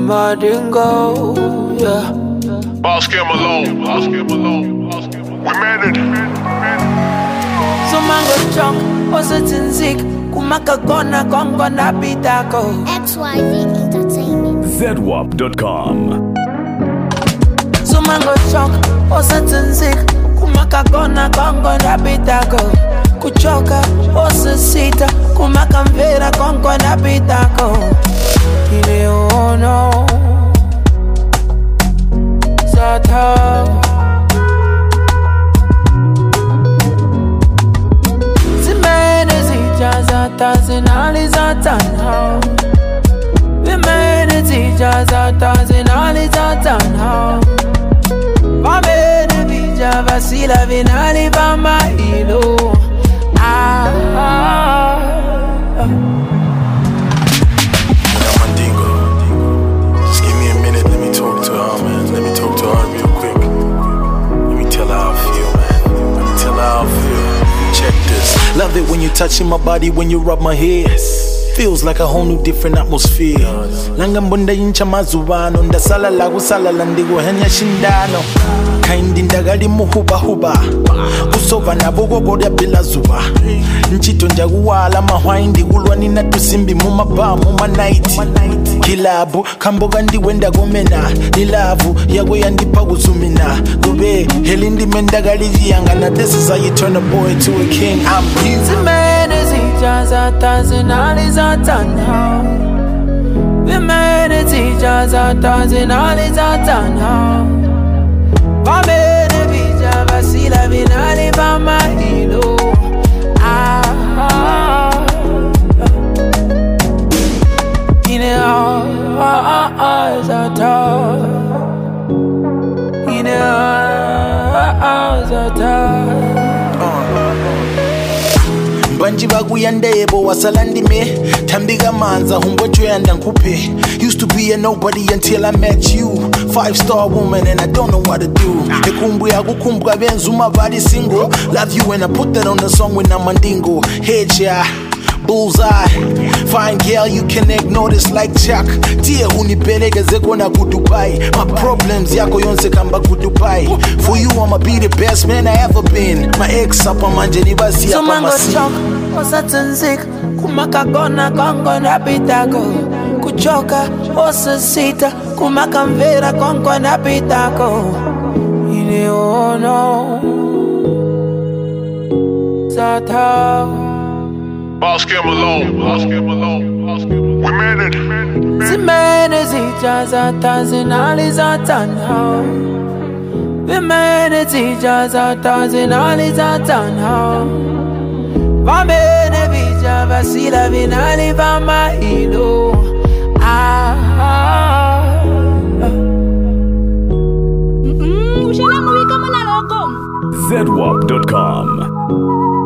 Mandingo, yeah. Boss Kim alone. We made it. So mango chunk, osetinzik, kumaka kona kongo na bitako. XYZ Entertainment. ZWAP.com. So mango chunk, osetinzik, kumaka kona kongo na bitako. Kuchoka, osesita, kumaka mvera kongo na bitako. Ile ono, Zata. Zata zinali zata now. We made it, zata zinali zata now. Vamene vija vasila vinali vama ilo. Mandingo, just give me a minute, let me talk to her, man. Let me talk to her real quick. Let me tell her how I feel, man. Let me tell her how I feel. Check this. Love it when you touching my body, when you rub my head. Feels like a whole new different atmosphere. Langa mbunda incha mazubano, ndasala la kusala landigo henya shindano. Kaindi ndagali muhuba huba, kusova na bogo goda bila zuba. Nchito njaguwala mahwaindi gulwa nina tusimbi mumaba muma night. Kilabu kamboga ndiwenda gomena, nilavu yawe yandipa guzumina. Gube helindi mendagali jiyanga, this is how you turn a boy to a king. I'm you. Zata zinali zata now. We made it, zata zinali zata now. Vamene vija vasila vinali vama ilo. Ine zata. Ine zata. Banji baguyandebo wasalandime tambiga manza humbotwe yanda nkupe. Used to be a nobody until I met you. 5-star woman and I don't know what to do. Ekumbuya kukumbuka benzuma body single. Love you when I put that on the song when I'm mandingo. Headshot, bullseye. Fine girl, you can ignore this like Chuck. Tia unipeleke zeko na kudubai. My problems yako yonse kamba kudubai. For you I'ma be the best man I ever been. My ex up on manjeni basi up on my seat. Osatinzik, kumaka kona kongo na bitako. Kuchoka, osesita, kumaka mvera kongo na bitako. Ile ono, Zata. Boss Kim alone. We made it. Zimene zija zata zinali zata now. We made it, zata zinali zata now. Vamene vija vasila vinali vama ilo. ZWAP.com.